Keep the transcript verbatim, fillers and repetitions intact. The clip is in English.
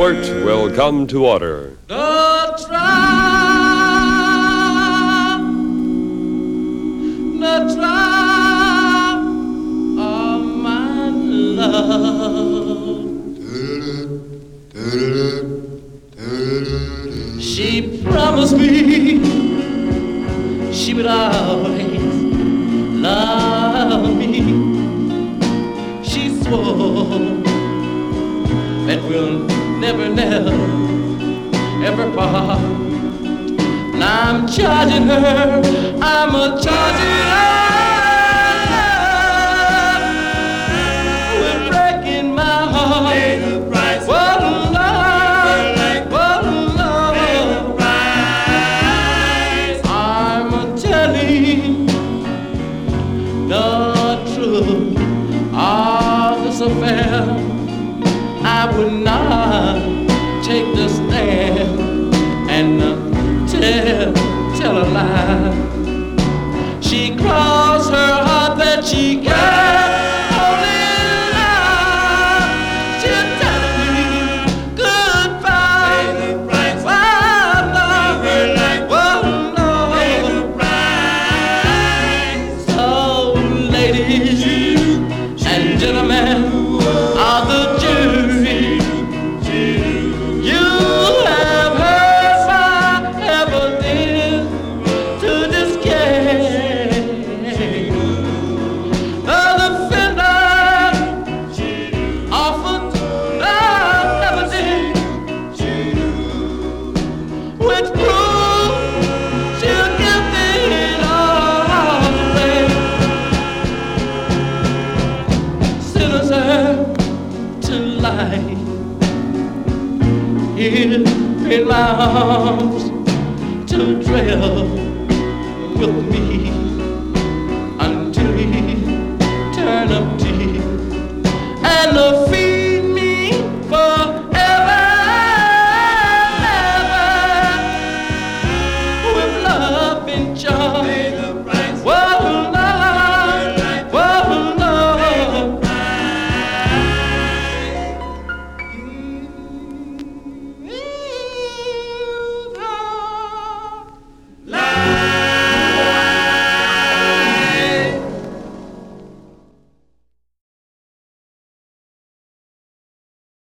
heart will come to order. The trial, the trial of my love. She promised me she would always love me. She swore that we'll never, never, ever part. Now I'm charging her, I'm a charging her with breaking my heart. Pay the price. What love, what love. Pay the price. I'm a telling the truth of this affair. I would not take the stand and uh, tell, tell a lie. She crossed her heart that she can only love. She's telling me goodbye. Pay the price. Oh, Lord. Pay the price. So, ladies and gentlemen of the jury, in my arms to dwell with me until we turn up tea and the